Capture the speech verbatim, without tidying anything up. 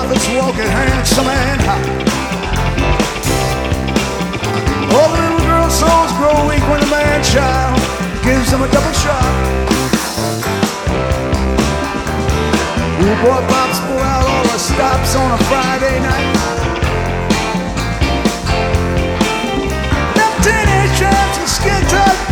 prophets walking handsome and high. All the little girl souls grow weak when the man-child gives them a double shot. Oh boy,